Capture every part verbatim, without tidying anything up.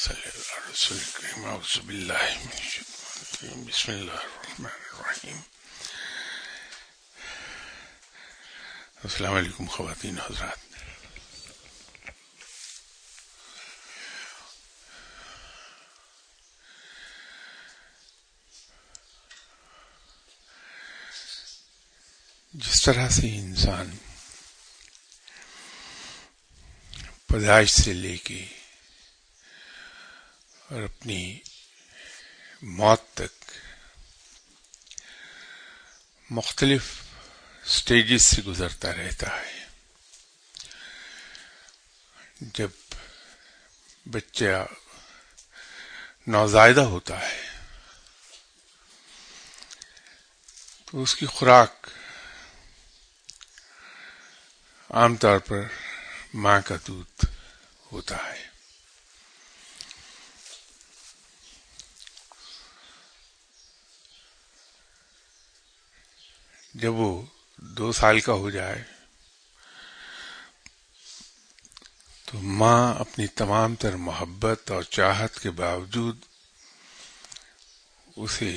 صلی اللہ علیہ وسلم اعوذ باللہ من الشیطان الرجیم بسم اللہ الرحمن الرحیم. السلام علیکم خواتین حضرات. جس طرح سے انسان پیدائش سے لے کے اور اپنی موت تک مختلف سٹیجز سے گزرتا رہتا ہے، جب بچہ نوزائیدہ ہوتا ہے تو اس کی خوراک عام طور پر ماں کا دودھ ہوتا ہے. جب وہ دو سال کا ہو جائے تو ماں اپنی تمام تر محبت اور چاہت کے باوجود اسے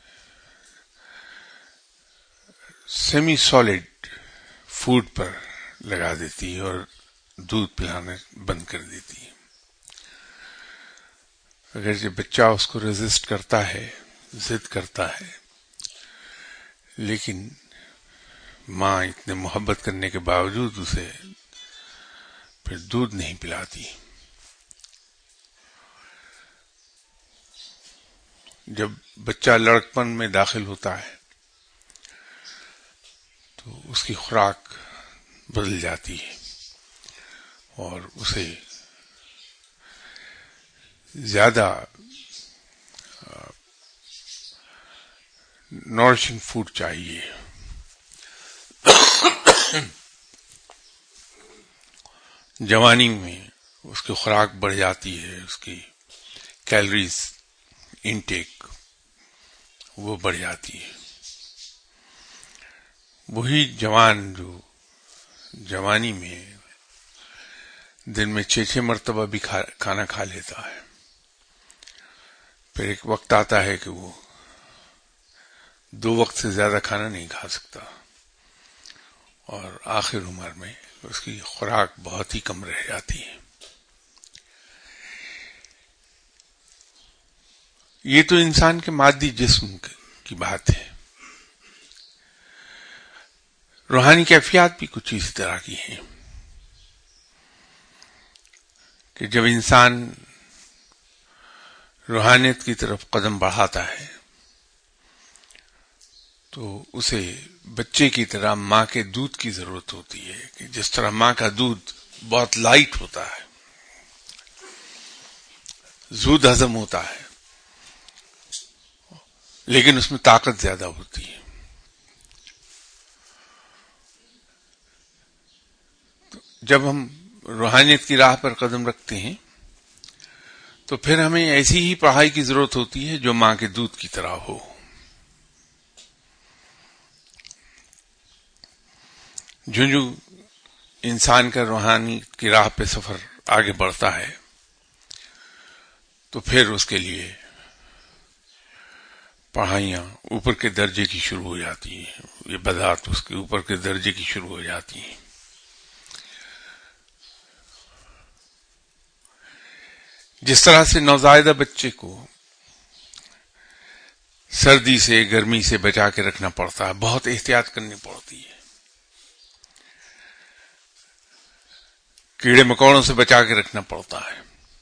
سیمی سالڈ فوڈ پر لگا دیتی ہے اور دودھ پلانا بند کر دیتی ہے. اگر جب بچہ اس کو ریزسٹ کرتا ہے، ضد کرتا ہے، لیکن ماں اتنے محبت کرنے کے باوجود اسے پھر دودھ نہیں پلاتی. جب بچہ لڑکپن میں داخل ہوتا ہے تو اس کی خوراک بدل جاتی ہے اور اسے زیادہ نورشنگ فوڈ چاہیے. جوانی میں اس کی خوراک بڑھ جاتی ہے، اس کی کیلوریز انٹیک وہ بڑھ جاتی ہے. وہی جوان جو جوانی میں دن میں چھ چھ مرتبہ بھی کھانا کھا لیتا ہے، پھر ایک وقت آتا ہے کہ وہ دو وقت سے زیادہ کھانا نہیں کھا سکتا اور آخر عمر میں اس کی خوراک بہت ہی کم رہ جاتی ہے. یہ تو انسان کے مادی جسم کی بات ہے. روحانی کیفیات بھی کچھ اسی طرح کی ہیں کہ جب انسان روحانیت کی طرف قدم بڑھاتا ہے تو اسے بچے کی طرح ماں کے دودھ کی ضرورت ہوتی ہے، کہ جس طرح ماں کا دودھ بہت لائٹ ہوتا ہے، زود ہضم ہوتا ہے، لیکن اس میں طاقت زیادہ ہوتی ہے. جب ہم روحانیت کی راہ پر قدم رکھتے ہیں تو پھر ہمیں ایسی ہی پڑھائی کی ضرورت ہوتی ہے جو ماں کے دودھ کی طرح ہو. جو جو انسان کا روحانی کی راہ پہ سفر آگے بڑھتا ہے تو پھر اس کے لیے پڑھائیاں اوپر کے درجے کی شروع ہو جاتی ہیں، یہ بدعات اس کے اوپر کے درجے کی شروع ہو جاتی ہیں. جس طرح سے نوزائیدہ بچے کو سردی سے گرمی سے بچا کے رکھنا پڑتا ہے، بہت احتیاط کرنی پڑتی ہے، کیڑے مکوڑوں سے بچا کے رکھنا پڑتا ہے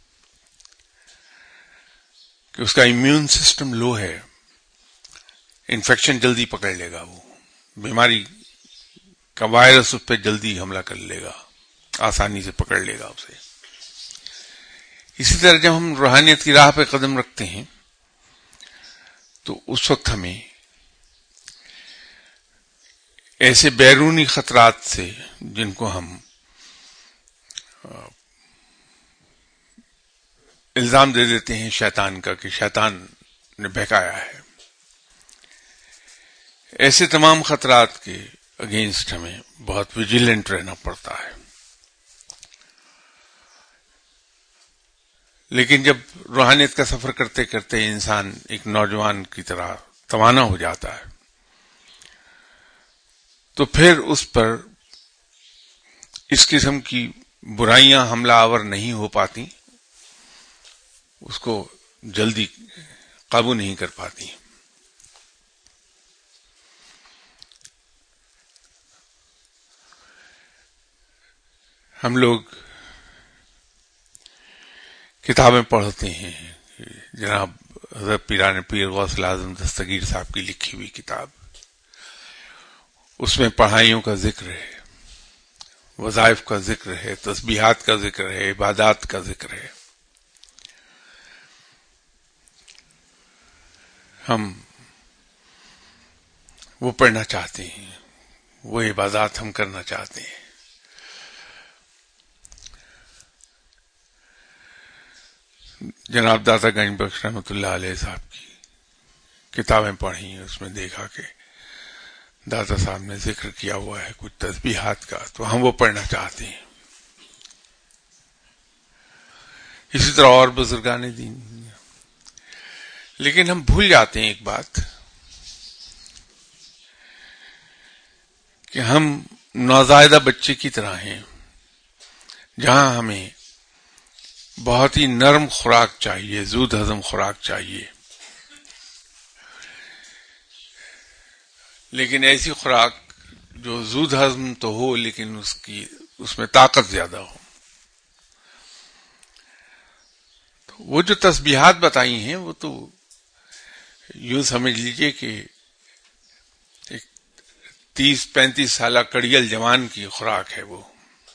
کہ اس کا امیون سسٹم لو ہے، انفیکشن جلدی پکڑ لے گا، وہ بیماری کا وائرس اس پہ جلدی حملہ کر لے گا، آسانی سے پکڑ لے گا اسے. اسی طرح جب ہم روحانیت کی راہ پہ قدم رکھتے ہیں تو اس وقت ہمیں ایسے بیرونی خطرات سے، جن کو ہم الزام دے دیتے ہیں شیطان کا کہ شیطان نے بہکایا ہے، ایسے تمام خطرات کے اگینسٹ ہمیں بہت ویجیلنٹ رہنا پڑتا ہے. لیکن جب روحانیت کا سفر کرتے کرتے انسان ایک نوجوان کی طرح توانا ہو جاتا ہے تو پھر اس پر اس قسم کی برائیاں حملہ آور نہیں ہو پاتی، اس کو جلدی قابو نہیں کر پاتی. ہم لوگ کتابیں پڑھتے ہیں، جناب حضرت پیران پیر غوث الاعظم دستگیر صاحب کی لکھی ہوئی کتاب، اس میں پڑھائیوں کا ذکر ہے، وظائف کا ذکر ہے، تسبیحات کا ذکر ہے، عبادات کا ذکر ہے. ہم وہ پڑھنا چاہتے ہیں، وہ عبادات ہم کرنا چاہتے ہیں. جناب داتا گنج بخش رحمۃ اللہ علیہ صاحب کی کتابیں پڑھی، اس میں دیکھا کہ داتا صاحب نے ذکر کیا ہوا ہے کچھ تسبیحات کا، تو ہم وہ پڑھنا چاہتے ہیں. اسی طرح اور بزرگان دین. لیکن ہم بھول جاتے ہیں ایک بات کہ ہم نوزائیدہ بچے کی طرح ہیں، جہاں ہمیں بہت ہی نرم خوراک چاہیے، زود ہضم خوراک چاہیے، لیکن ایسی خوراک جو زود ہضم تو ہو لیکن اس کی اس میں طاقت زیادہ ہو. تو وہ جو تسبیحات بتائی ہیں وہ تو یوں سمجھ لیجئے کہ ایک تیس پینتیس سالہ کڑیل جوان کی خوراک ہے وہ.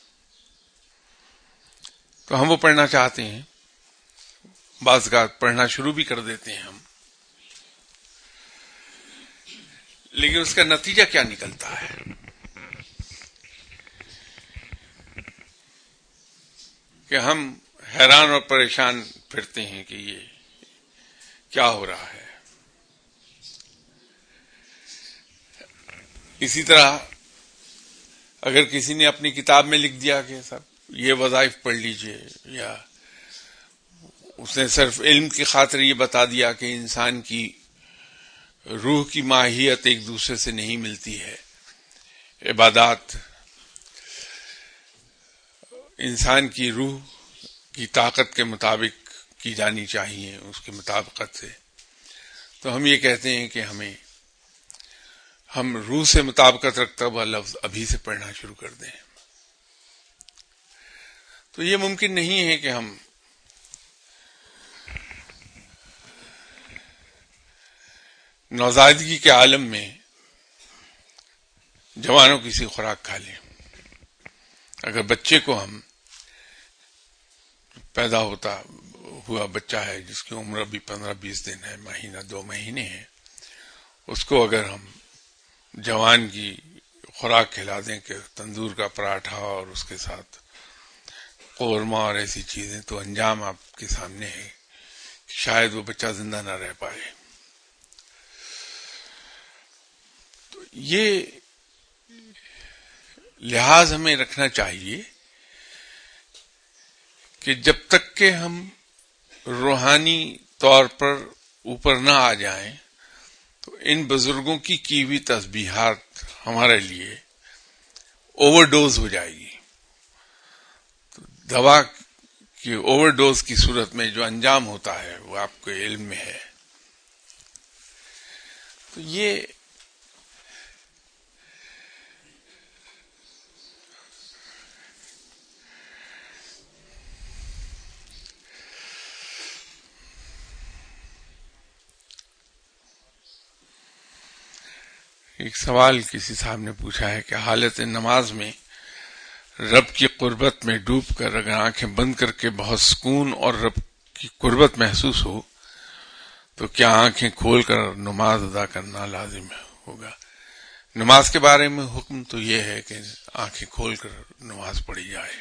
تو ہم وہ پڑھنا چاہتے ہیں، بعض اوقات پڑھنا شروع بھی کر دیتے ہیں ہم، لیکن اس کا نتیجہ کیا نکلتا ہے؟ کہ ہم حیران اور پریشان پھرتے ہیں کہ یہ کیا ہو رہا ہے. اسی طرح اگر کسی نے اپنی کتاب میں لکھ دیا کہ صاحب یہ وظائف پڑھ لیجئے، یا اس نے صرف علم کی خاطر یہ بتا دیا کہ انسان کی روح کی ماہیت ایک دوسرے سے نہیں ملتی ہے، عبادات انسان کی روح کی طاقت کے مطابق کی جانی چاہیے، اس کے مطابقت سے، تو ہم یہ کہتے ہیں کہ ہمیں ہم روح سے مطابقت رکھتا ہوا لفظ ابھی سے پڑھنا شروع کر دیں. تو یہ ممکن نہیں ہے کہ ہم نوزائیدگی کے عالم میں جوانوں کی سی خوراک کھا لیں. اگر بچے کو ہم پیدا ہوتا ہوا بچہ ہے جس کی عمر ابھی پندرہ بیس دن ہے، مہینہ دو مہینے ہیں، اس کو اگر ہم جوان کی خوراک کھلا دیں کہ تندور کا پراٹھا اور اس کے ساتھ قورمہ اور ایسی چیزیں، تو انجام آپ کے سامنے ہے کہ شاید وہ بچہ زندہ نہ رہ پائے. تو یہ لحاظ ہمیں رکھنا چاہیے کہ جب تک کہ ہم روحانی طور پر اوپر نہ آ جائیں تو ان بزرگوں کی کی ہوئی تسبیحات ہمارے لیے اوور ڈوز ہو جائے گی. تو دوا کی اوور ڈوز کی صورت میں جو انجام ہوتا ہے وہ آپ کے علم میں ہے. تو یہ ایک سوال کسی صاحب نے پوچھا ہے کہ حالت نماز میں رب کی قربت میں ڈوب کر اگر آنکھیں بند کر کے بہت سکون اور رب کی قربت محسوس ہو تو کیا آنکھیں کھول کر نماز ادا کرنا لازم ہوگا؟ نماز کے بارے میں حکم تو یہ ہے کہ آنکھیں کھول کر نماز پڑھی جائے،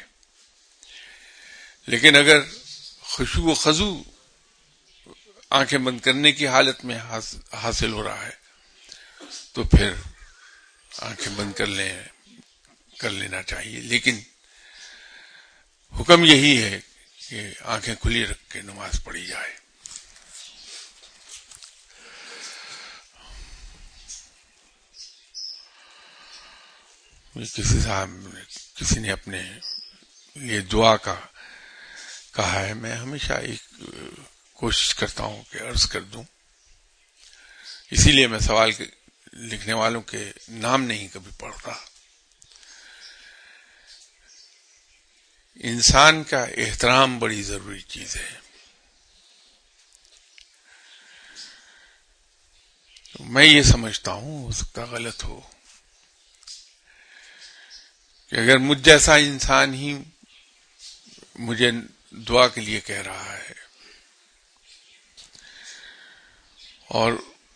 لیکن اگر خشوع و خضوع آنکھیں بند کرنے کی حالت میں حاصل ہو رہا ہے تو پھر آنکھیں بند کر لیں کر لینا چاہیے. لیکن حکم یہی ہے کہ آنکھیں کھلی رکھ کے نماز پڑھی جائے. کسی صاحب نے کسی نے اپنے لیے دعا کا کہا ہے، میں ہمیشہ ایک کوشش کرتا ہوں کہ عرض کر دوں، اسی لیے میں سوال لکھنے والوں کے نام نہیں کبھی پڑھتا. انسان کا احترام بڑی ضروری چیز ہے. میں یہ سمجھتا ہوں، ہو سکتا غلط ہو، کہ اگر مجھ جیسا انسان ہی مجھے دعا کے لیے کہہ رہا ہے اور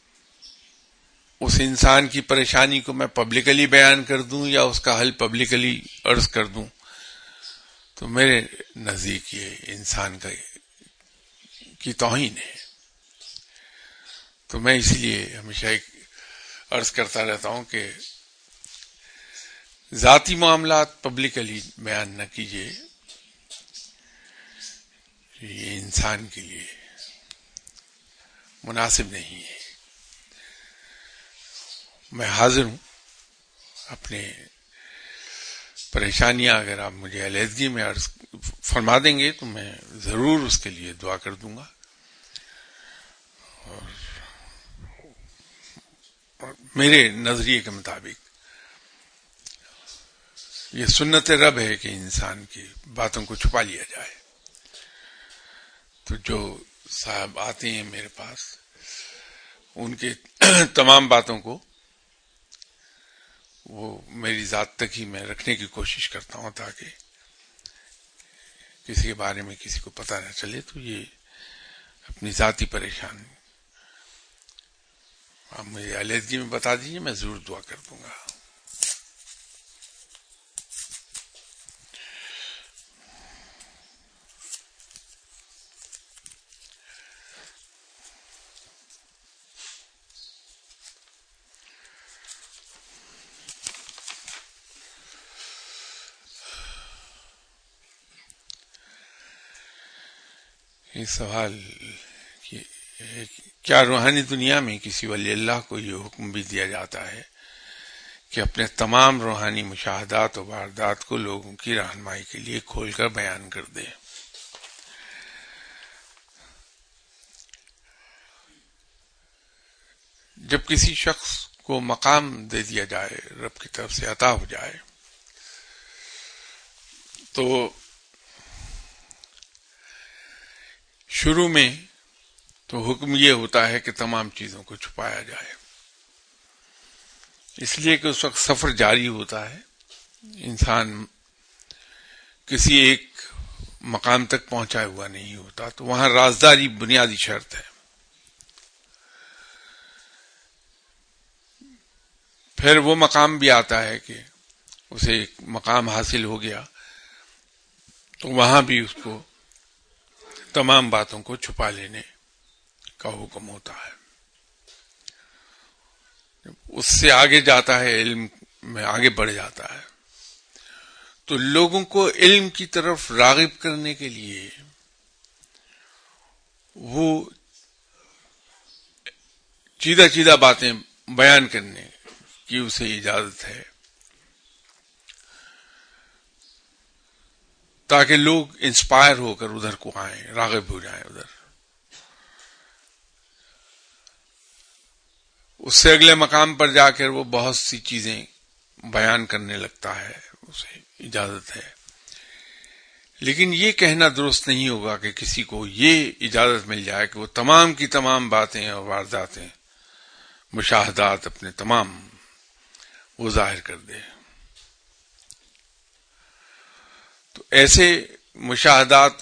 اس انسان کی پریشانی کو میں پبلکلی بیان کر دوں یا اس کا حل پبلکلی عرض کر دوں، تو میرے نزدیک یہ انسان کا کی توہین ہے. تو میں اسی لیے ہمیشہ ایک عرض کرتا رہتا ہوں کہ ذاتی معاملات پبلکلی بیان نہ کیجیے، یہ انسان کے لیے مناسب نہیں ہے. میں حاضر ہوں، اپنے پریشانیاں اگر آپ مجھے علیحدگی میں عرض فرما دیں گے تو میں ضرور اس کے لیے دعا کر دوں گا. اور میرے نظریے کے مطابق یہ سنت رب ہے کہ انسان کی باتوں کو چھپا لیا جائے. تو جو صاحب آتے ہیں میرے پاس، ان کے تمام باتوں کو وہ میری ذات تک ہی میں رکھنے کی کوشش کرتا ہوں تاکہ کسی کے بارے میں کسی کو پتہ نہ چلے. تو یہ اپنی ذاتی پریشانی آپ مجھے علیحدگی میں بتا دیجیے، میں ضرور دعا کر دوں گا. یہ سوال کہ کیا روحانی دنیا میں کسی ولی اللہ کو یہ حکم بھی دیا جاتا ہے کہ اپنے تمام روحانی مشاہدات و واردات کو لوگوں کی رہنمائی کے لیے کھول کر بیان کر دے؟ جب کسی شخص کو مقام دے دیا جائے، رب کی طرف سے عطا ہو جائے، تو شروع میں تو حکم یہ ہوتا ہے کہ تمام چیزوں کو چھپایا جائے، اس لیے کہ اس وقت سفر جاری ہوتا ہے، انسان کسی ایک مقام تک پہنچا ہوا نہیں ہوتا. تو وہاں رازداری بنیادی شرط ہے. پھر وہ مقام بھی آتا ہے کہ اسے ایک مقام حاصل ہو گیا تو وہاں بھی اس کو تمام باتوں کو چھپا لینے کا حکم ہوتا ہے. اس سے آگے جاتا ہے، علم میں آگے بڑھ جاتا ہے، تو لوگوں کو علم کی طرف راغب کرنے کے لیے وہ چیدہ چیدہ باتیں بیان کرنے کی اسے اجازت ہے تاکہ لوگ انسپائر ہو کر ادھر کو آئیں، راغب ہو جائیں ادھر. اس سے اگلے مقام پر جا کر وہ بہت سی چیزیں بیان کرنے لگتا ہے، اسے اجازت ہے. لیکن یہ کہنا درست نہیں ہوگا کہ کسی کو یہ اجازت مل جائے کہ وہ تمام کی تمام باتیں اور وارداتیں، مشاہدات اپنے تمام وہ ظاہر کر دے. تو ایسے مشاہدات،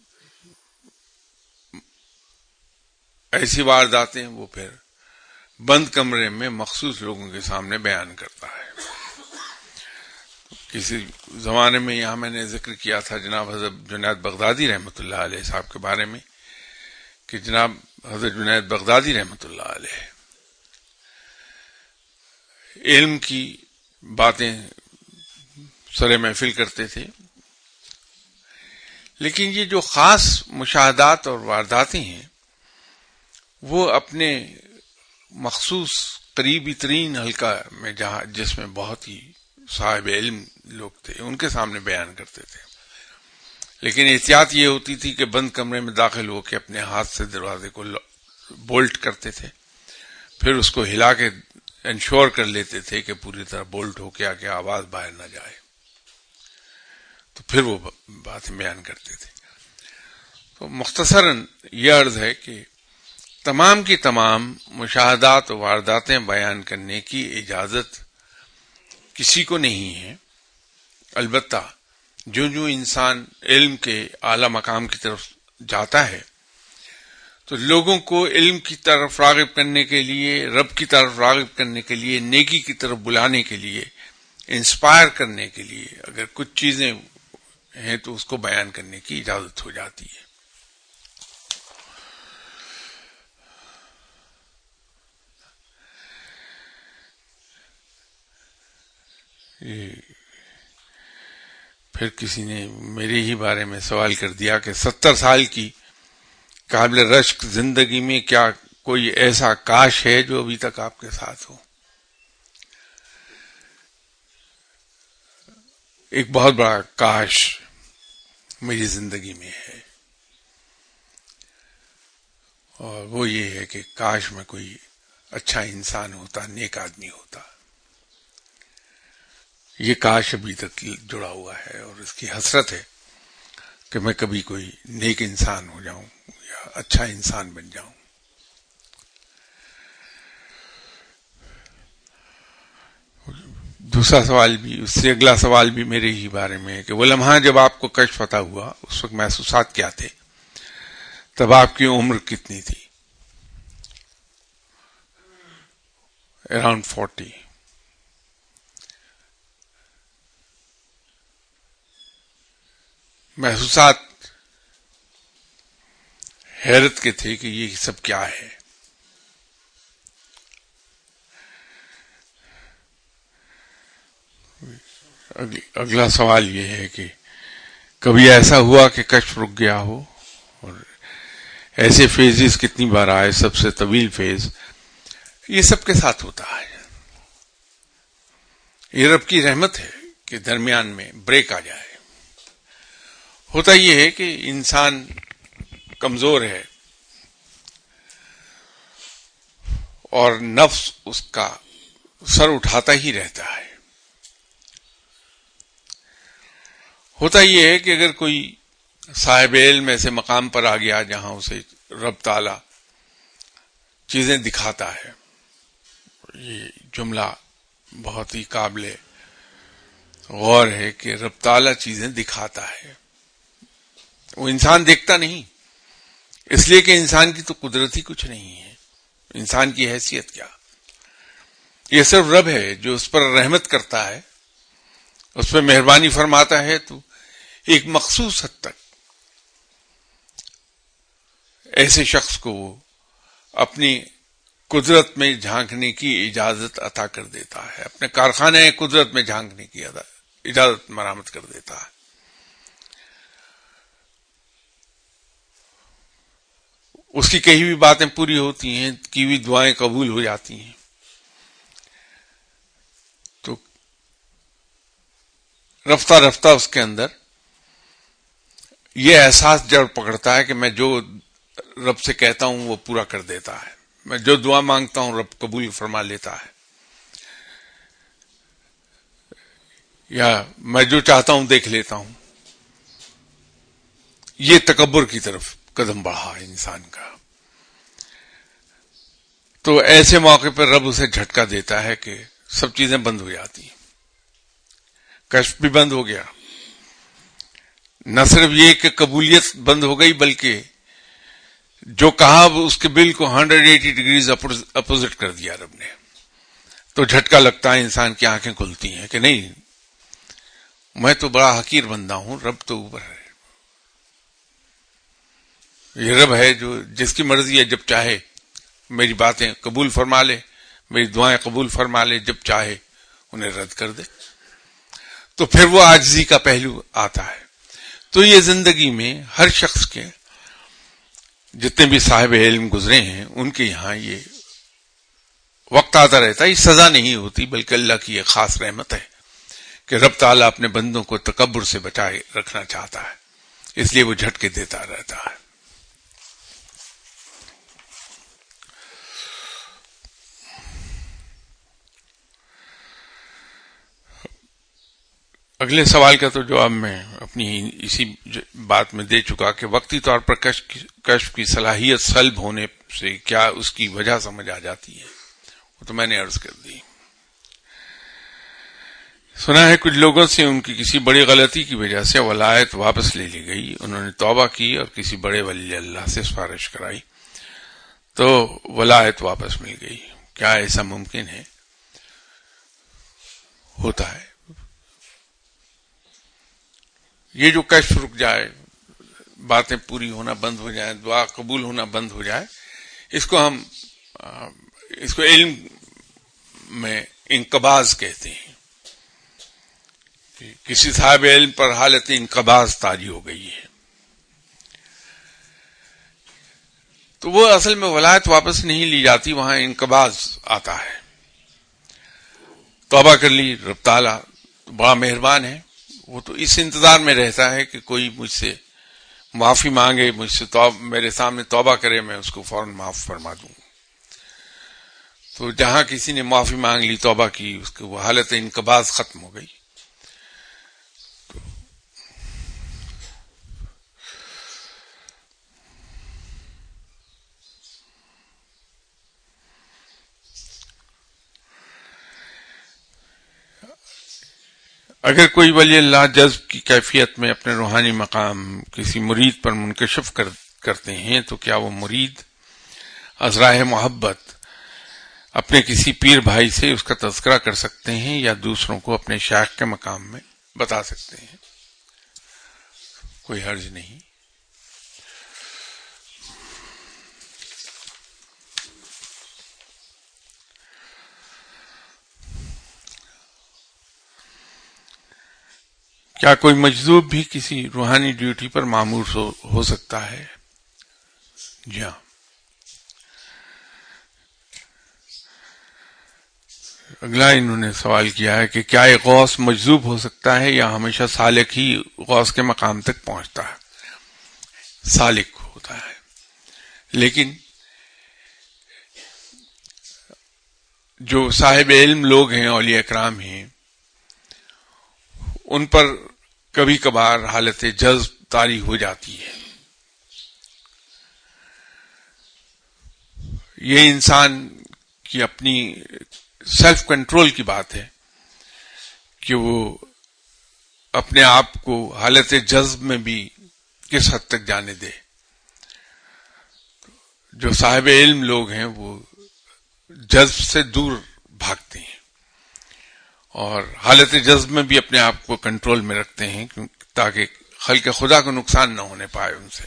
ایسی وارداتیں وہ پھر بند کمرے میں مخصوص لوگوں کے سامنے بیان کرتا ہے. کسی زمانے میں یہاں میں نے ذکر کیا تھا جناب حضرت جنید بغدادی رحمۃ اللہ علیہ صاحب کے بارے میں کہ جناب حضرت جنید بغدادی رحمۃ اللہ علیہ علم کی باتیں سر محفل کرتے تھے، لیکن یہ جو خاص مشاہدات اور وارداتیں ہیں وہ اپنے مخصوص قریبی ترین حلقہ میں جہاں جس میں بہت ہی صاحب علم لوگ تھے ان کے سامنے بیان کرتے تھے، لیکن احتیاط یہ ہوتی تھی کہ بند کمرے میں داخل ہو کے اپنے ہاتھ سے دروازے کو بولٹ کرتے تھے، پھر اس کو ہلا کے انشور کر لیتے تھے کہ پوری طرح بولٹ ہو کے آگے آواز باہر نہ جائے، تو پھر وہ باتیں بیان کرتے تھے۔ تو مختصراً یہ عرض ہے کہ تمام کی تمام مشاہدات و وارداتیں بیان کرنے کی اجازت کسی کو نہیں ہے، البتہ جو جو انسان علم کے اعلی مقام کی طرف جاتا ہے تو لوگوں کو علم کی طرف راغب کرنے کے لیے، رب کی طرف راغب کرنے کے لیے، نیکی کی طرف بلانے کے لیے، انسپائر کرنے کے لیے اگر کچھ چیزیں ہیں تو اس کو بیان کرنے کی اجازت ہو جاتی ہے۔ پھر کسی نے میرے ہی بارے میں سوال کر دیا کہ ستر سال کی قابل رشک زندگی میں کیا کوئی ایسا کاش ہے جو ابھی تک آپ کے ساتھ ہو؟ ایک بہت بڑا کاش میری زندگی میں ہے، اور وہ یہ ہے کہ کاش میں کوئی اچھا انسان ہوتا، نیک آدمی ہوتا۔ یہ کاش ابھی تک جڑا ہوا ہے اور اس کی حسرت ہے کہ میں کبھی کوئی نیک انسان ہو جاؤں یا اچھا انسان بن جاؤں۔ دوسرا سوال بھی، اس سے اگلا سوال بھی میرے ہی بارے میں ہے کہ وہ لمحہ جب آپ کو کشف عطا ہوا اس وقت محسوسات کیا تھے؟ تب آپ کی عمر کتنی تھی؟ Around forty. محسوسات حیرت کے تھے کہ یہ سب کیا ہے۔ اگلا سوال یہ ہے کہ کبھی ایسا ہوا کہ کشف رک گیا ہو، اور ایسے فیزز کتنی بار آئے؟ سب سے طویل فیز یہ سب کے ساتھ ہوتا ہے۔ یہ رب کی رحمت ہے کہ درمیان میں بریک آ جائے۔ ہوتا یہ ہے کہ انسان کمزور ہے اور نفس اس کا سر اٹھاتا ہی رہتا ہے۔ ہوتا یہ ہے کہ اگر کوئی صاحب علم ایسے مقام پر آ گیا جہاں اسے رب تعالی چیزیں دکھاتا ہے، یہ جملہ بہت ہی قابل غور ہے کہ رب تعالی چیزیں دکھاتا ہے، وہ انسان دیکھتا نہیں، اس لیے کہ انسان کی تو قدرت ہی کچھ نہیں ہے، انسان کی حیثیت کیا؟ یہ صرف رب ہے جو اس پر رحمت کرتا ہے، اس پہ مہربانی فرماتا ہے، تو ایک مخصوص حد تک ایسے شخص کو وہ اپنی قدرت میں جھانکنے کی اجازت عطا کر دیتا ہے، اپنے کارخانے قدرت میں جھانکنے کی اجازت مرامت کر دیتا ہے۔ اس کی کہی ہوئی باتیں پوری ہوتی ہیں، کی ہوئی دعائیں قبول ہو جاتی ہیں۔ تو رفتہ رفتہ اس کے اندر یہ احساس جڑ پکڑتا ہے کہ میں جو رب سے کہتا ہوں وہ پورا کر دیتا ہے، میں جو دعا مانگتا ہوں رب قبول فرما لیتا ہے، یا میں جو چاہتا ہوں دیکھ لیتا ہوں۔ یہ تکبر کی طرف قدم بڑھا انسان کا، تو ایسے موقع پر رب اسے جھٹکا دیتا ہے کہ سب چیزیں بند ہو جاتی ہیں، کشف بھی بند ہو گیا، نہ صرف یہ کہ قبولیت بند ہو گئی بلکہ جو کہا اس کے بل کو ہنڈریڈ ایٹی ڈگریز اپوزٹ کر دیا رب نے۔ تو جھٹکا لگتا ہے، انسان کی آنکھیں کھلتی ہیں کہ نہیں، میں تو بڑا حقیر بندہ ہوں، رب تو اوپر ہے۔ یہ رب ہے جو جس کی مرضی ہے جب چاہے میری باتیں قبول فرما لے، میری دعائیں قبول فرما لے، جب چاہے انہیں رد کر دے۔ تو پھر وہ عاجزی کا پہلو آتا ہے۔ تو یہ زندگی میں ہر شخص کے جتنے بھی صاحب علم گزرے ہیں ان کے یہاں یہ وقت آتا رہتا ہے. یہ سزا نہیں ہوتی بلکہ اللہ کی ایک خاص رحمت ہے کہ رب تعالیٰ اپنے بندوں کو تکبر سے بچائے رکھنا چاہتا ہے, اس لیے وہ جھٹکے دیتا رہتا ہے. اگلے سوال کا تو جواب میں اپنی اسی بات میں دے چکا کہ وقتی طور پر کشف کی صلاحیت سلب ہونے سے کیا اس کی وجہ سمجھ آ جاتی ہے, وہ تو میں نے عرض کر دی. سنا ہے کچھ لوگوں سے ان کی کسی بڑی غلطی کی وجہ سے ولایت واپس لے لی گئی, انہوں نے توبہ کی اور کسی بڑے ولی اللہ سے سفارش کرائی تو ولایت واپس مل گئی. کیا ایسا ممکن ہے؟ ہوتا ہے. یہ جو کشف رک جائے, باتیں پوری ہونا بند ہو جائیں, دعا قبول ہونا بند ہو جائے, اس کو ہم اس کو علم میں انقباض کہتے ہیں. کسی صاحب علم پر حالت انقباض طاری ہو گئی ہے تو وہ اصل میں ولایت واپس نہیں لی جاتی, وہاں انقباض آتا ہے. توبہ کر لی, رب تعالیٰ بڑا مہربان ہے, وہ تو اس انتظار میں رہتا ہے کہ کوئی مجھ سے معافی مانگے, مجھ سے توب میرے سامنے توبہ کرے, میں اس کو فوراً معاف فرما دوں. تو جہاں کسی نے معافی مانگ لی, توبہ کی, اس کی وہ حالت انقباض ختم ہو گئی. اگر کوئی ولی اللہ جذب کی کیفیت میں اپنے روحانی مقام کسی مرید پر منکشف کر کرتے ہیں تو کیا وہ مرید از راہ محبت اپنے کسی پیر بھائی سے اس کا تذکرہ کر سکتے ہیں یا دوسروں کو اپنے شیخ کے مقام میں بتا سکتے ہیں؟ کوئی حرج نہیں. کیا کوئی مجذوب بھی کسی روحانی ڈیوٹی پر مامور ہو, ہو سکتا ہے؟ جی ہاں. اگلا انہوں نے سوال کیا ہے کہ کیا ایک غوث مجذوب ہو سکتا ہے یا ہمیشہ سالک ہی غوث کے مقام تک پہنچتا ہے؟ سالک ہوتا ہے, لیکن جو صاحب علم لوگ ہیں, اولیاء اکرام ہیں, ان پر کبھی کبھار حالت جذب طاری ہو جاتی ہے. یہ انسان کی اپنی سیلف کنٹرول کی بات ہے کہ وہ اپنے آپ کو حالت جذب میں بھی کس حد تک جانے دے. جو صاحب علم لوگ ہیں وہ جذب سے دور بھاگتے ہیں اور حالت جذب میں بھی اپنے آپ کو کنٹرول میں رکھتے ہیں تاکہ خلق خدا کو نقصان نہ ہونے پائے ان سے.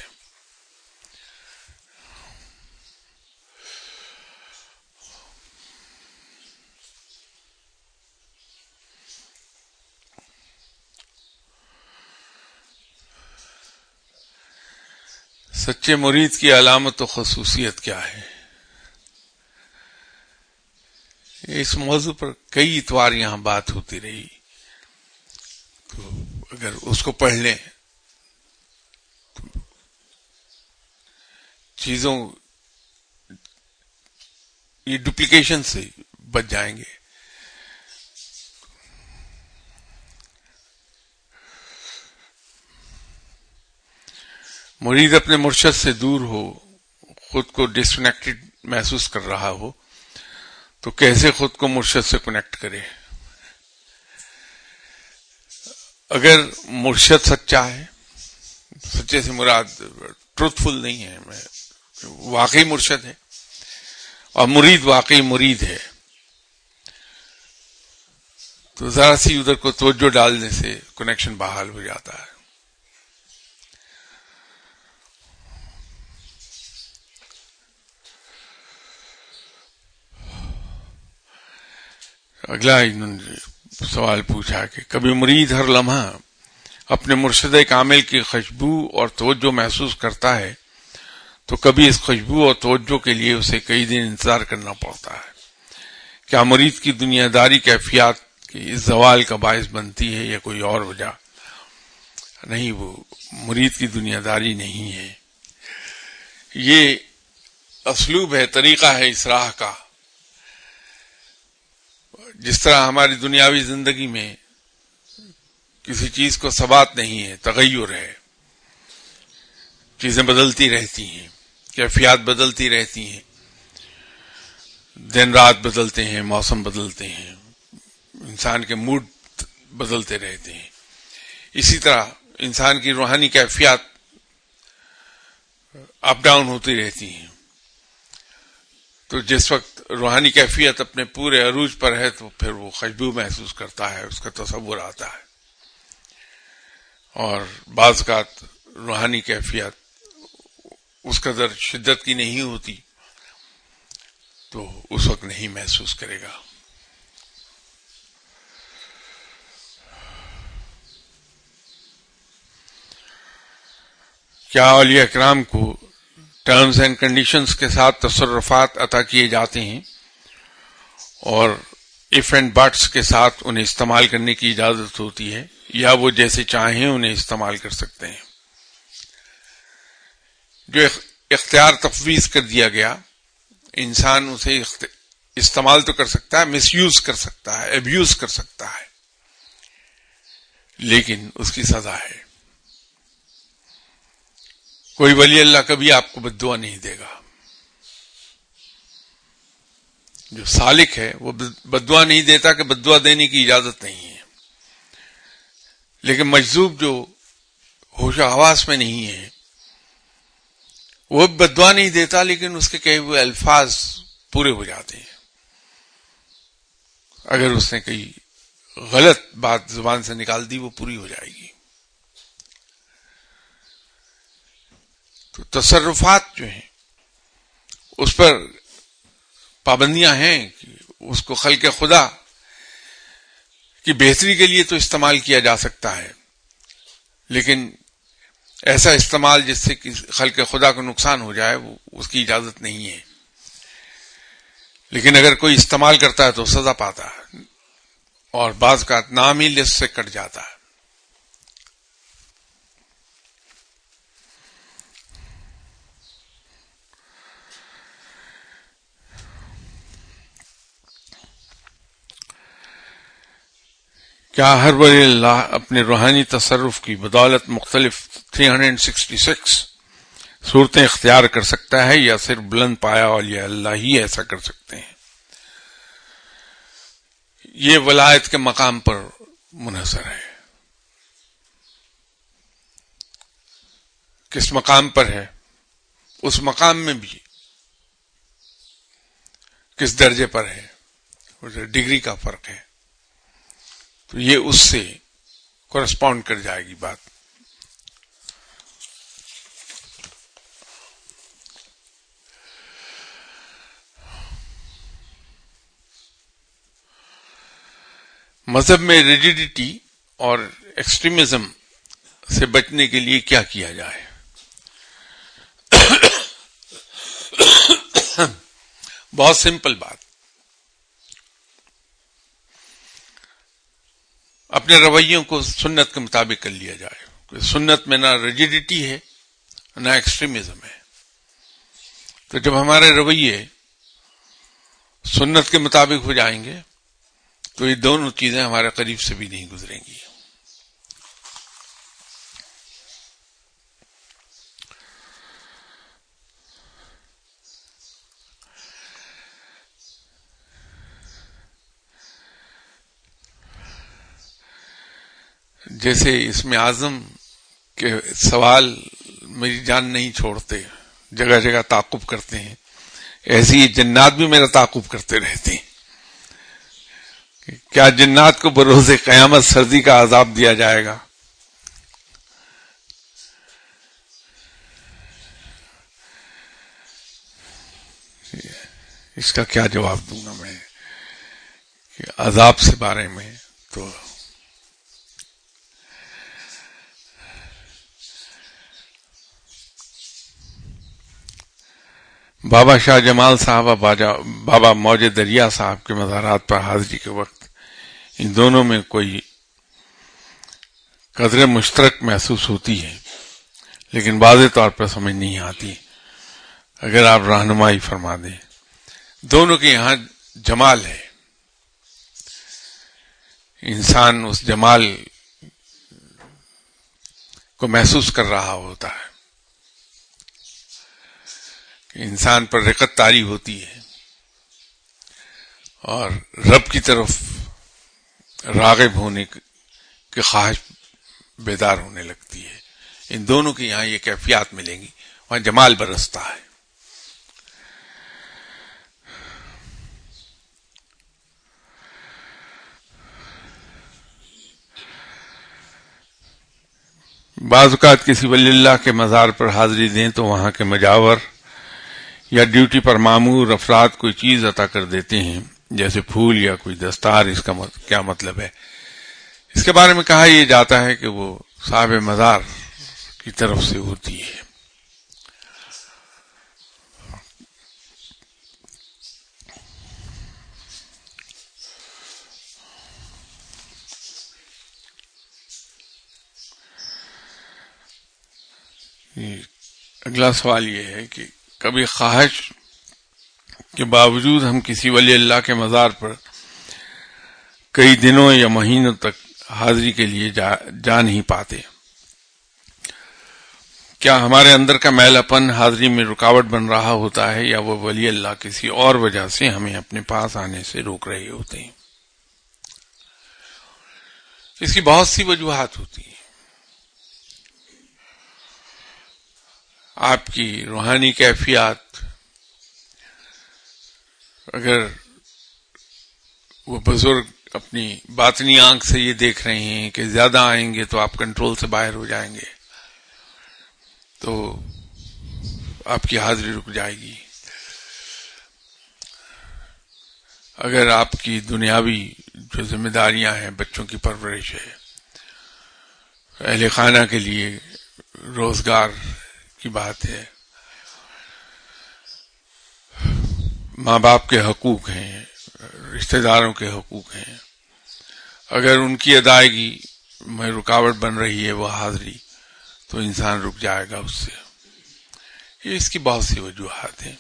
سچے مرید کی علامت و خصوصیت کیا ہے؟ اس موضوع پر کئی اتوار یہاں بات ہوتی رہی, تو اگر اس کو پڑھ لیں تو چیزوں یہ ڈپلیکیشن سے بچ جائیں گے. مرید اپنے مرشد سے دور ہو, خود کو ڈسکنیکٹڈ محسوس کر رہا ہو تو کیسے خود کو مرشد سے کنیکٹ کرے؟ اگر مرشد سچا ہے, سچے سے مراد ٹروتھ فل نہیں ہے, واقعی مرشد ہے اور مرید واقعی مرید ہے, تو ذرا سی ادھر کو توجہ ڈالنے سے کنیکشن بحال ہو جاتا ہے. اگلا انہوں نے سوال پوچھا کہ کبھی مرید ہر لمحہ اپنے مرشد کامل کی خوشبو اور توجہ محسوس کرتا ہے تو کبھی اس خوشبو اور توجہ کے لیے اسے کئی دن انتظار کرنا پڑتا ہے. کیا مرید کی دنیا داری کیفیات کی اس زوال کا باعث بنتی ہے یا کوئی اور وجہ؟ نہیں، وہ مرید کی دنیا داری نہیں ہے. یہ اسلوب ہے، طریقہ ہے اس راہ کا. جس طرح ہماری دنیاوی زندگی میں کسی چیز کو ثبات نہیں ہے، تغیر ہے، چیزیں بدلتی رہتی ہیں، کیفیات بدلتی رہتی ہیں، دن رات بدلتے ہیں، موسم بدلتے ہیں، انسان کے موڈ بدلتے رہتے ہیں. اسی طرح انسان کی روحانی کیفیات اپ ڈاؤن ہوتی رہتی ہیں. تو جس وقت روحانی کیفیت اپنے پورے عروج پر ہے تو پھر وہ خوشبو محسوس کرتا ہے، اس کا تصور آتا ہے. اور بعض اوقات روحانی کیفیت اس قدر شدت کی نہیں ہوتی تو اس وقت نہیں محسوس کرے گا. کیا اولیاء اکرام کو ٹرمز اینڈ کنڈیشنز کے ساتھ تصرفات عطا کیے جاتے ہیں اور اف اینڈ بٹس کے ساتھ انہیں استعمال کرنے کی اجازت ہوتی ہے، یا وہ جیسے چاہیں انہیں استعمال کر سکتے ہیں؟ جو اختیار تفویض کر دیا گیا، انسان اسے استعمال تو کر سکتا ہے، مس یوز کر سکتا ہے، ابیوز کر سکتا ہے، لیکن اس کی سزا ہے. کوئی ولی اللہ کبھی آپ کو بد دعا نہیں دے گا. جو سالک ہے وہ بد دعا نہیں دیتا کہ بد دعا دینے کی اجازت نہیں ہے. لیکن مجذوب جو ہوش و حواس میں نہیں ہے وہ بد دعا نہیں دیتا، لیکن اس کے کہے ہوئے الفاظ پورے ہو جاتے ہیں. اگر اس نے کوئی غلط بات زبان سے نکال دی وہ پوری ہو جائے گی. تو تصرفات جو ہیں اس پر پابندیاں ہیں کہ اس کو خلق خدا کی بہتری کے لیے تو استعمال کیا جا سکتا ہے، لیکن ایسا استعمال جس سے کہ خلق خدا کو نقصان ہو جائے وہ اس کی اجازت نہیں ہے. لیکن اگر کوئی استعمال کرتا ہے تو سزا پاتا ہے، اور بعض کا نام ہی لسٹ سے کٹ جاتا ہے. کیا ہر ولی اللہ اپنے روحانی تصرف کی بدولت مختلف تین سو چھیاسٹھ صورتیں اختیار کر سکتا ہے، یا صرف بلند پایا اولیاء اللہ ہی ایسا کر سکتے ہیں؟ یہ ولایت کے مقام پر منحصر ہے. کس مقام پر ہے، اس مقام میں بھی کس درجے پر ہے، ڈگری کا فرق ہے. تو یہ اس سے کورسپونڈ کر جائے گی بات. مذہب میں ریجیڈیٹی اور ایکسٹریمزم سے بچنے کے لیے کیا کیا جائے؟ بہت سمپل بات. اپنے رویوں کو سنت کے مطابق کر لیا جائے. سنت میں نہ ریجیڈیٹی ہے نہ ایکسٹریمزم ہے. تو جب ہمارے رویے سنت کے مطابق ہو جائیں گے تو یہ دونوں چیزیں ہمارے قریب سے بھی نہیں گزریں گی. جیسے اسم اعظم کے سوال میری جان نہیں چھوڑتے، جگہ جگہ تعاقب کرتے ہیں، ایسے ہی جنات بھی میرا تعاقب کرتے رہتے ہیں. کیا جنات کو بروز قیامت سردی کا عذاب دیا جائے گا؟ اس کا کیا جواب دوں گا میں کہ عذاب سے بارے میں تو بابا شاہ جمال صاحب اور بابا موج دریا صاحب کے مزارات پر حاضری کے وقت ان دونوں میں کوئی قدر مشترک محسوس ہوتی ہے، لیکن واضح طور پر سمجھ نہیں آتی۔ اگر آپ رہنمائی فرما دیں، دونوں کے یہاں جمال ہے، انسان اس جمال کو محسوس کر رہا ہوتا ہے، انسان پر رقت طاری ہوتی ہے اور رب کی طرف راغب ہونے کی خواہش بیدار ہونے لگتی ہے۔ ان دونوں کے یہاں یہ کیفیات ملیں گی، وہاں جمال برستا ہے۔ بعض اوقات کسی ولی اللہ کے مزار پر حاضری دیں تو وہاں کے مجاور یا ڈیوٹی پر مامور افراد کوئی چیز عطا کر دیتے ہیں، جیسے پھول یا کوئی دستار۔ اس کا کیا مطلب ہے؟ اس کے بارے میں کہا یہ جاتا ہے کہ وہ صاحب مزار کی طرف سے ہوتی ہے۔ اگلا سوال یہ ہے کہ کبھی خواہش کے باوجود ہم کسی ولی اللہ کے مزار پر کئی دنوں یا مہینوں تک حاضری کے لیے جا, جا نہیں پاتے، کیا ہمارے اندر کا میلا پن حاضری میں رکاوٹ بن رہا ہوتا ہے، یا وہ ولی اللہ کسی اور وجہ سے ہمیں اپنے پاس آنے سے روک رہے ہوتے ہیں؟ اس کی بہت سی وجوہات ہوتی ہیں۔ آپ کی روحانی کیفیات، اگر وہ بزرگ اپنی باطنی آنکھ سے یہ دیکھ رہے ہیں کہ زیادہ آئیں گے تو آپ کنٹرول سے باہر ہو جائیں گے، تو آپ کی حاضری رک جائے گی۔ اگر آپ کی دنیاوی جو ذمہ داریاں ہیں، بچوں کی پرورش ہے، اہل خانہ کے لیے روزگار کی بات ہے، ماں باپ کے حقوق ہیں، رشتہ داروں کے حقوق ہیں، اگر ان کی ادائیگی میں رکاوٹ بن رہی ہے وہ حاضری، تو انسان رک جائے گا اس سے۔ یہ اس کی بہت سی وجوہات ہیں۔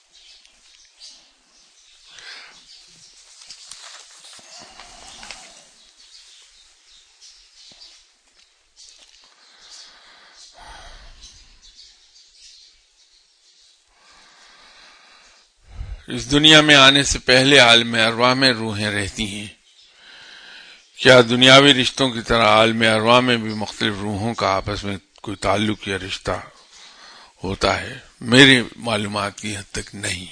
اس دنیا میں آنے سے پہلے عالم ارواح میں روحیں رہتی ہیں، کیا دنیاوی رشتوں کی طرح عالم ارواح میں بھی مختلف روحوں کا آپس میں کوئی تعلق یا رشتہ ہوتا ہے؟ میری معلومات کی حد تک نہیں۔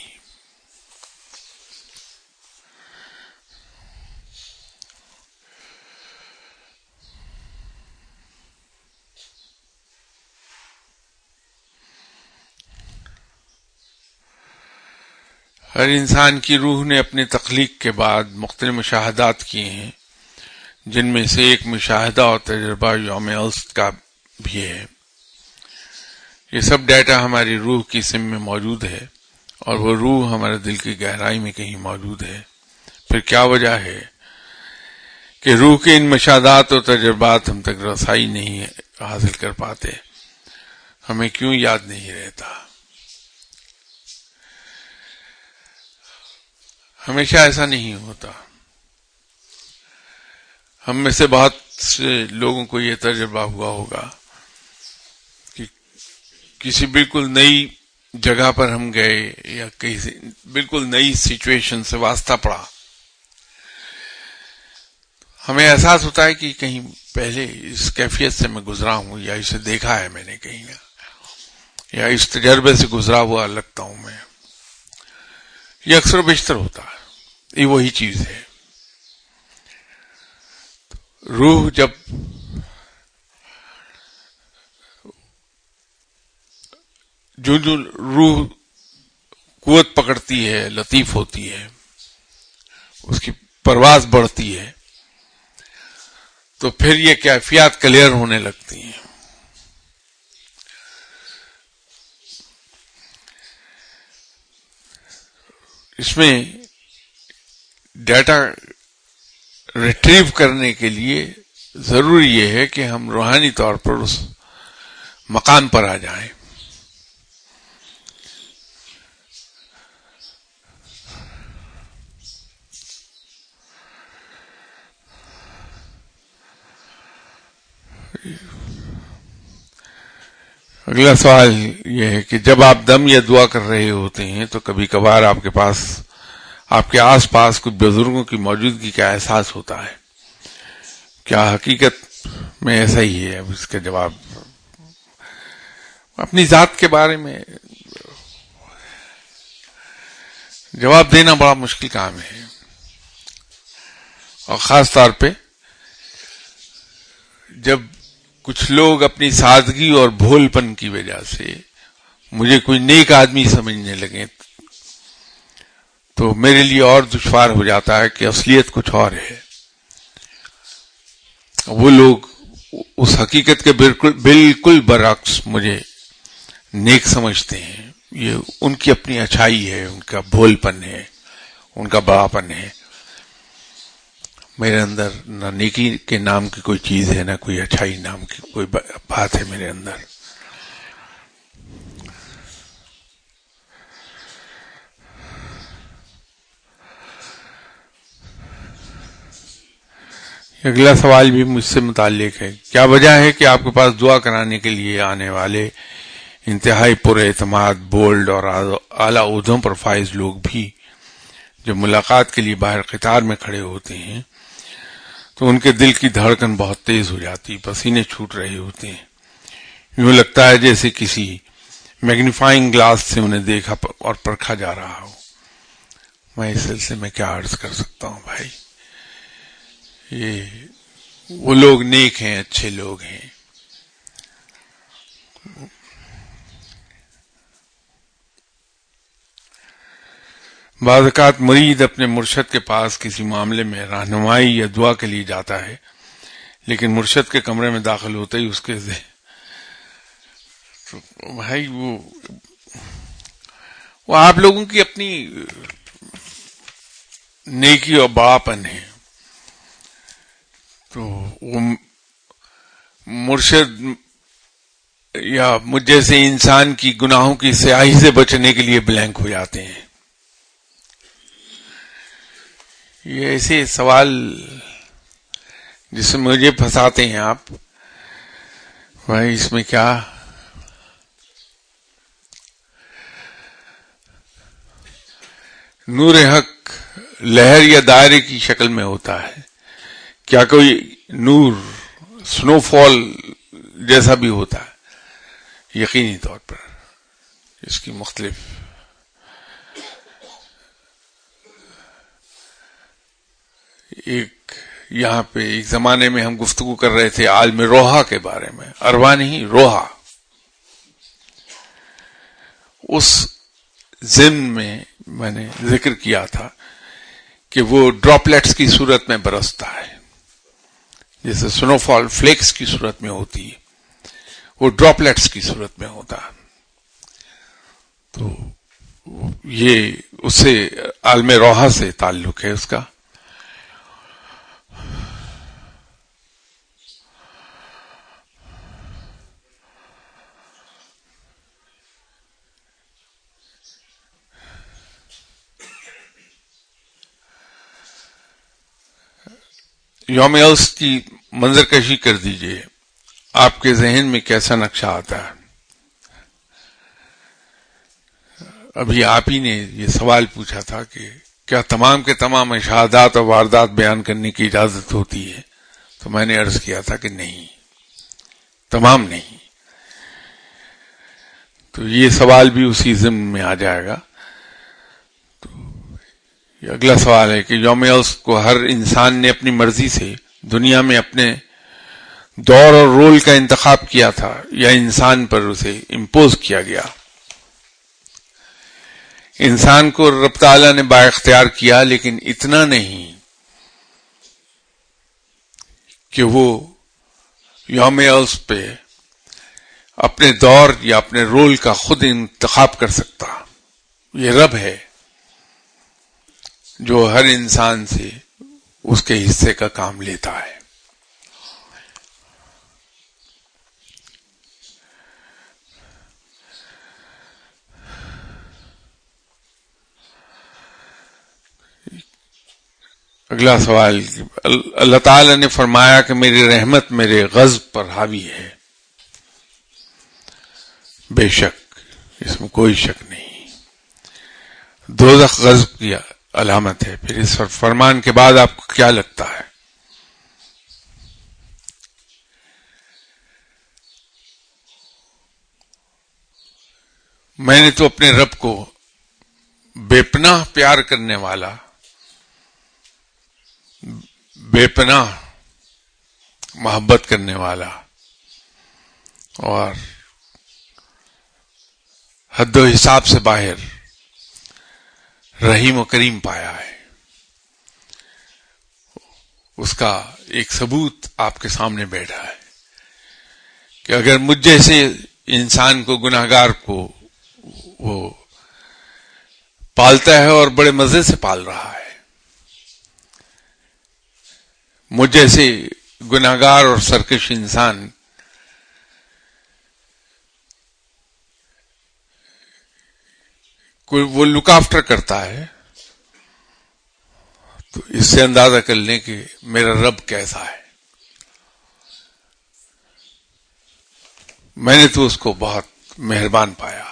ہر انسان کی روح نے اپنی تخلیق کے بعد مختلف مشاہدات کیے ہیں، جن میں سے ایک مشاہدہ اور تجربہ یوم الست کا بھی ہے۔ یہ سب ڈیٹا ہماری روح کی سم میں موجود ہے، اور وہ روح ہمارے دل کی گہرائی میں کہیں موجود ہے۔ پھر کیا وجہ ہے کہ روح کے ان مشاہدات اور تجربات ہم تک رسائی نہیں حاصل کر پاتے؟ ہمیں کیوں یاد نہیں رہتا؟ ہمیشہ ایسا نہیں ہوتا۔ ہم میں سے بہت سے لوگوں کو یہ تجربہ ہوا ہوگا کہ کسی بالکل نئی جگہ پر ہم گئے یا کسی بالکل نئی سچویشن سے واسطہ پڑا، ہمیں احساس ہوتا ہے کہ کہیں پہلے اس کیفیت سے میں گزرا ہوں، یا اسے دیکھا ہے میں نے کہیں، یا اس تجربے سے گزرا ہوا لگتا ہوں میں۔ یہ اکثر و بیشتر ہوتا ہے، یہ وہی چیز ہے۔ روح جب جو جو روح قوت پکڑتی ہے، لطیف ہوتی ہے، اس کی پرواز بڑھتی ہے، تو پھر یہ کیفیات کلیئر ہونے لگتی ہیں۔ اس میں ڈیٹا ریٹریو کرنے کے لیے ضروری یہ ہے کہ ہم روحانی طور پر اس مقام پر آ جائیں. اگلا سوال یہ ہے کہ جب آپ دم یا دعا کر رہے ہوتے ہیں تو کبھی کبھار آپ کے پاس آپ کے آس پاس کچھ بزرگوں کی موجودگی کا احساس ہوتا ہے. کیا حقیقت میں ایسا ہی ہے؟ اب اس کا جواب اپنی ذات کے بارے میں جواب دینا بڑا مشکل کام ہے، اور خاص طور پہ جب کچھ لوگ اپنی سادگی اور بھول پن کی وجہ سے مجھے کوئی نیک آدمی سمجھنے لگے تو میرے لیے اور دشوار ہو جاتا ہے کہ اصلیت کچھ اور ہے. وہ لوگ اس حقیقت کے بالکل بالکل برعکس مجھے نیک سمجھتے ہیں. یہ ان کی اپنی اچھائی ہے، ان کا بھول پن ہے، ان کا بڑا پن ہے. میرے اندر نہ نیکی کے نام کی کوئی چیز ہے، نہ کوئی اچھائی نام کی کوئی بات ہے میرے اندر. اگلا سوال بھی مجھ سے متعلق ہے. کیا وجہ ہے کہ آپ کے پاس دعا کرانے کے لیے آنے والے انتہائی پر اعتماد، بولڈ اور اعلیٰ عہدوں پر فائز لوگ بھی جب ملاقات کے لیے باہر قطار میں کھڑے ہوتے ہیں تو ان کے دل کی دھڑکن بہت تیز ہو جاتی، پسینے چھوٹ رہے ہوتے ہیں، یوں لگتا ہے جیسے کسی میگنیفائنگ گلاس سے انہیں دیکھا اور پرکھا جا رہا ہو. میں اس سلسلے میں کیا عرض کر سکتا ہوں بھائی؟ یہ وہ لوگ نیک ہیں، اچھے لوگ ہیں. بعض اوقات مرید اپنے مرشد کے پاس کسی معاملے میں رہنمائی یا دعا کے لیے جاتا ہے، لیکن مرشد کے کمرے میں داخل ہوتے ہی اس کے ذہن تو بھائی وہ وہ آپ لوگوں کی اپنی نیکی اور بڑاپن ہے. تو وہ مرشد یا مجھ جیسے انسان کی گناہوں کی سیاہی سے بچنے کے لیے بلینک ہو جاتے ہیں. یہ ایسے سوال جس میں مجھے پھنساتے ہیں آپ بھائی، اس میں کیا نور حق لہر یا دائرے کی شکل میں ہوتا ہے؟ کیا کوئی نور سنو فال جیسا بھی ہوتا ہے؟ یقینی طور پر اس کی مختلف ایک یہاں پہ ایک زمانے میں ہم گفتگو کر رہے تھے عالم روحا کے بارے میں، ارواح نہیں روحا. اس ضمن میں میں نے ذکر کیا تھا کہ وہ ڈراپلیٹس کی صورت میں برستا ہے، جیسے سنو فال فلیکس کی صورت میں ہوتی ہے، وہ ڈراپلیٹس کی صورت میں ہوتا ہے. تو یہ اس سے عالم روحا سے تعلق ہے اس کا. یوم عرس کی منظر کشی کر دیجئے، آپ کے ذہن میں کیسا نقشہ آتا ہے؟ ابھی آپ ہی نے یہ سوال پوچھا تھا کہ کیا تمام کے تمام اشہادات اور واردات بیان کرنے کی اجازت ہوتی ہے؟ تو میں نے عرض کیا تھا کہ نہیں، تمام نہیں. تو یہ سوال بھی اسی ضمن میں آ جائے گا. اگلا سوال ہے کہ یوم عرس کو ہر انسان نے اپنی مرضی سے دنیا میں اپنے دور اور رول کا انتخاب کیا تھا یا انسان پر اسے امپوز کیا گیا؟ انسان کو رب تعالیٰ نے با اختیار کیا، لیکن اتنا نہیں کہ وہ یوم عرس پہ اپنے دور یا اپنے رول کا خود انتخاب کر سکتا. یہ رب ہے. جو ہر انسان سے اس کے حصے کا کام لیتا ہے. اگلا سوال، اللہ تعالی نے فرمایا کہ میری رحمت میرے غضب پر حاوی ہے. بے شک، اس میں کوئی شک نہیں. دوزخ غضب کی علامت ہے. پھر اس فرمان کے بعد آپ کو کیا لگتا ہے؟ میں نے تو اپنے رب کو بے پناہ پیار کرنے والا، بے پناہ محبت کرنے والا اور حد و حساب سے باہر رحیم و کریم پایا ہے. اس کا ایک ثبوت آپ کے سامنے بیٹھا ہے کہ اگر مجھ جیسے انسان کو، گناہگار کو وہ پالتا ہے اور بڑے مزے سے پال رہا ہے، مجھ جیسے گناہگار اور سرکش انسان کوئی وہ لک آفٹر کرتا ہے، تو اس سے اندازہ کر لیں کہ میرا رب کیسا ہے. میں نے تو اس کو بہت مہربان پایا.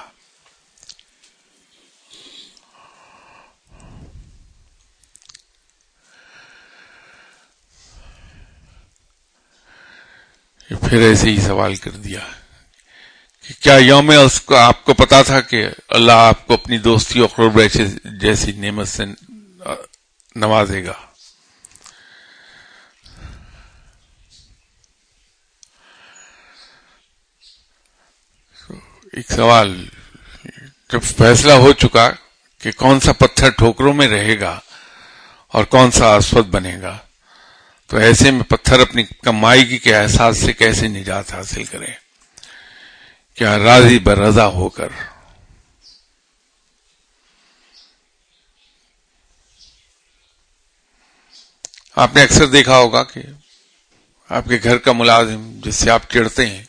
پھر ایسے ہی سوال کر دیا کہ کیا یوم اس کو آپ کو پتا تھا کہ اللہ آپ کو اپنی دوستی اور قرب جیسی نعمت سے نوازے گا؟ ایک سوال، جب فیصلہ ہو چکا کہ کون سا پتھر ٹھوکروں میں رہے گا اور کون سا اسود بنے گا، تو ایسے میں پتھر اپنی کمائی کے احساس سے کیسے نجات حاصل کرے؟ کیا راضی برضا ہو کر. آپ نے اکثر دیکھا ہوگا کہ آپ کے گھر کا ملازم جس سے آپ چڑھتے ہیں،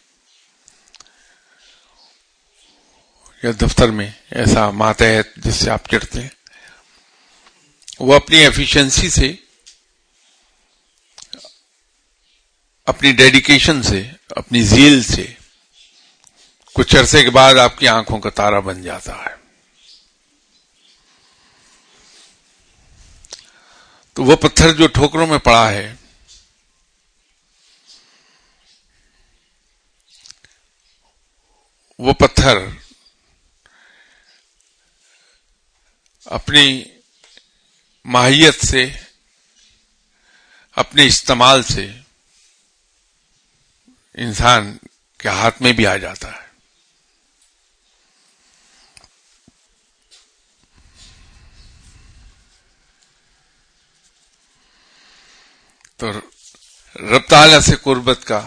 یا دفتر میں ایسا ماتحت جس سے آپ چڑھتے ہیں، وہ اپنی ایفیشنسی سے، اپنی ڈیڈیکیشن سے، اپنی زیل سے کچھ عرصے کے بعد آپ کی آنکھوں کا تارا بن جاتا ہے. تو وہ پتھر جو ٹھوکروں میں پڑا ہے، وہ پتھر اپنی ماہیت سے، اپنے استعمال سے انسان کے ہاتھ میں بھی آ جاتا ہے. تو رب تعالیٰ سے قربت کا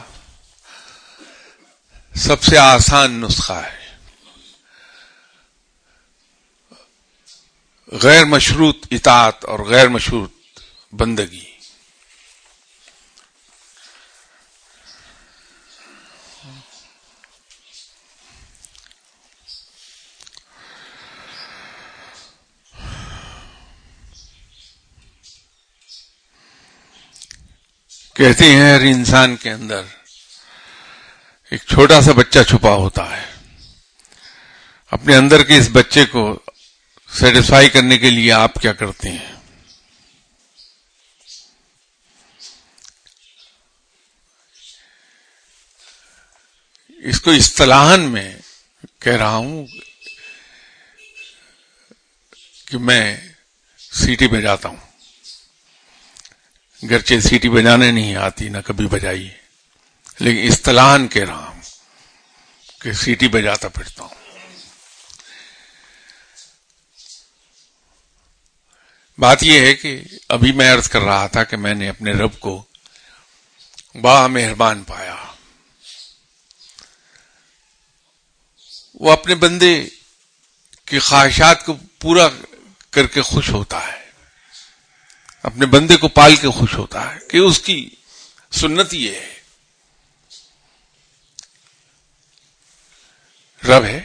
سب سے آسان نسخہ ہے غیر مشروط اطاعت اور غیر مشروط بندگی. کہتے ہیں ہر انسان کے اندر ایک چھوٹا سا بچہ چھپا ہوتا ہے. اپنے اندر کے اس بچے کو سیٹسفائی کرنے کے لیے آپ کیا کرتے ہیں؟ اس کو اصطلاحاً میں کہہ رہا ہوں کہ میں سیٹی بجاتا ہوں. گرچہ سیٹی بجانے نہیں آتی، نہ کبھی بجائی، لیکن اصطلاحاً کہہ رہا ہوں کہ سیٹی بجاتا پھرتا ہوں. بات یہ ہے کہ ابھی میں عرض کر رہا تھا کہ میں نے اپنے رب کو بڑا مہربان پایا. وہ اپنے بندے کی خواہشات کو پورا کر کے خوش ہوتا ہے. اپنے بندے کو پال کے خوش ہوتا ہے کہ اس کی سنت یہ ہے. رب ہے.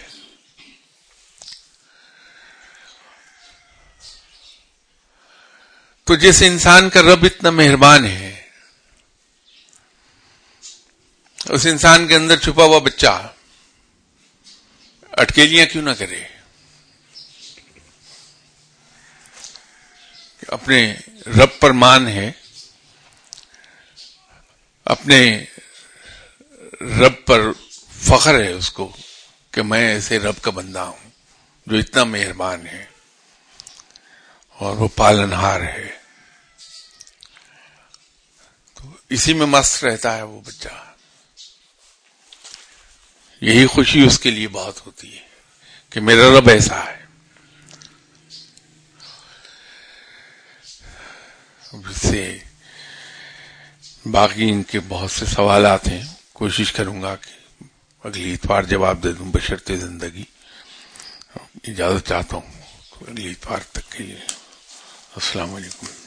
تو جیسے انسان کا رب اتنا مہربان ہے، اس انسان کے اندر چھپا ہوا بچہ اٹکیلیاں کیوں نہ کرے، اپنے رب پر مان ہے، اپنے رب پر فخر ہے اس کو کہ میں ایسے رب کا بندہ ہوں جو اتنا مہربان ہے اور وہ پالنہار ہے. تو اسی میں مست رہتا ہے وہ بچہ. یہی خوشی اس کے لیے بہت ہوتی ہے کہ میرا رب ایسا ہے. اس سے باقی ان کے بہت سے سوالات ہیں، کوشش کروں گا کہ اگلی اتوار جواب دے دوں بشرط زندگی. اجازت چاہتا ہوں اگلی اتوار تک کے لیے. السلام علیکم.